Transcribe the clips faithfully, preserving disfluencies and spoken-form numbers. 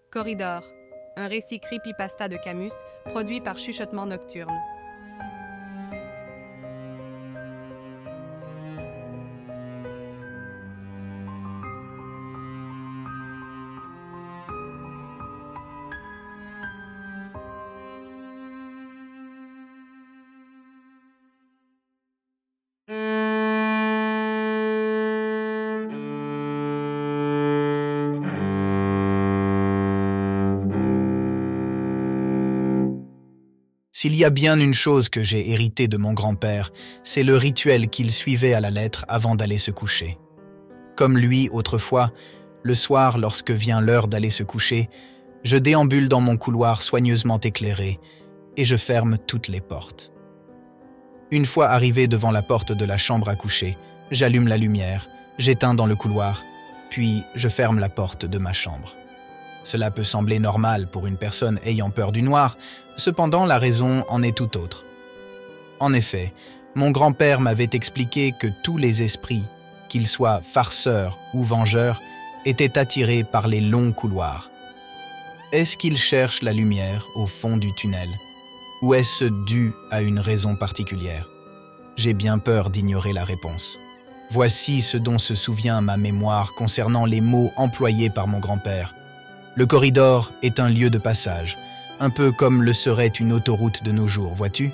Corridor, un récit creepypasta de Camus, produit par Chuchotement Nocturne. S'il y a bien une chose que j'ai héritée de mon grand-père, c'est le rituel qu'il suivait à la lettre avant d'aller se coucher. Comme lui, autrefois, le soir, lorsque vient l'heure d'aller se coucher, je déambule dans mon couloir soigneusement éclairé et je ferme toutes les portes. Une fois arrivé devant la porte de la chambre à coucher, j'allume la lumière, j'éteins dans le couloir, puis je ferme la porte de ma chambre. Cela peut sembler normal pour une personne ayant peur du noir, cependant la raison en est tout autre. En effet, mon grand-père m'avait expliqué que tous les esprits, qu'ils soient farceurs ou vengeurs, étaient attirés par les longs couloirs. Est-ce qu'ils cherchent la lumière au fond du tunnel? Ou est-ce dû à une raison particulière? J'ai bien peur d'ignorer la réponse. Voici ce dont se souvient ma mémoire concernant les mots employés par mon grand-père. Le corridor est un lieu de passage, un peu comme le serait une autoroute de nos jours, vois-tu?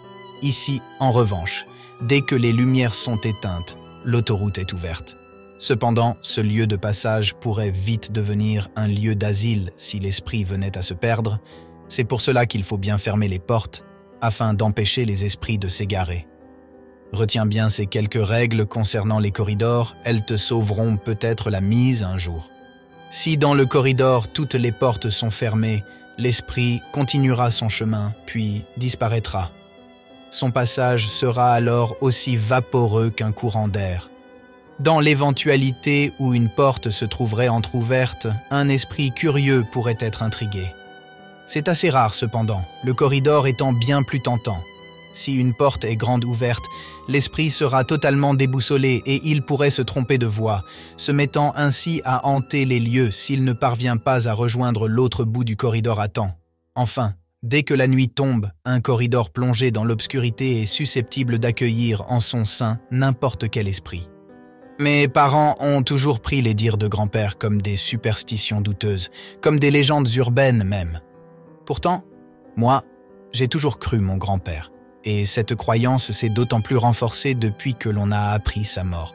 Ici, en revanche, dès que les lumières sont éteintes, l'autoroute est ouverte. Cependant, ce lieu de passage pourrait vite devenir un lieu d'asile si l'esprit venait à se perdre. C'est pour cela qu'il faut bien fermer les portes, afin d'empêcher les esprits de s'égarer. Retiens bien ces quelques règles concernant les corridors, elles te sauveront peut-être la mise un jour. Si dans le corridor toutes les portes sont fermées, l'esprit continuera son chemin, puis disparaîtra. Son passage sera alors aussi vaporeux qu'un courant d'air. Dans l'éventualité où une porte se trouverait entr'ouverte, un esprit curieux pourrait être intrigué. C'est assez rare cependant, le corridor étant bien plus tentant. Si une porte est grande ouverte, l'esprit sera totalement déboussolé et il pourrait se tromper de voie, se mettant ainsi à hanter les lieux s'il ne parvient pas à rejoindre l'autre bout du corridor à temps. Enfin, dès que la nuit tombe, un corridor plongé dans l'obscurité est susceptible d'accueillir en son sein n'importe quel esprit. Mes parents ont toujours pris les dires de grand-père comme des superstitions douteuses, comme des légendes urbaines même. Pourtant, moi, j'ai toujours cru mon grand-père. Et cette croyance s'est d'autant plus renforcée depuis que l'on a appris sa mort.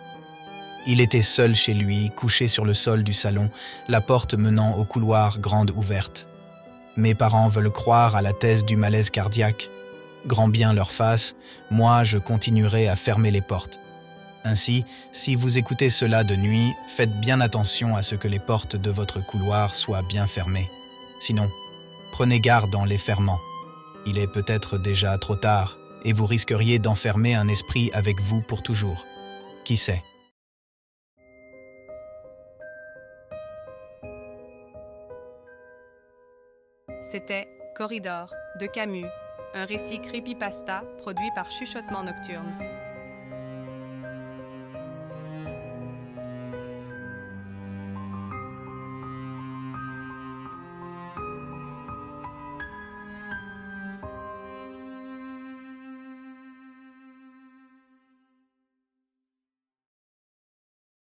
Il était seul chez lui, couché sur le sol du salon, la porte menant au couloir grande ouverte. Mes parents veulent croire à la thèse du malaise cardiaque. Grand bien leur fasse, moi je continuerai à fermer les portes. Ainsi, si vous écoutez cela de nuit, faites bien attention à ce que les portes de votre couloir soient bien fermées. Sinon, prenez garde en les fermant. Il est peut-être déjà trop tard, et vous risqueriez d'enfermer un esprit avec vous pour toujours. Qui sait? C'était Corridor de Camus, un récit creepypasta produit par Chuchotement Nocturne.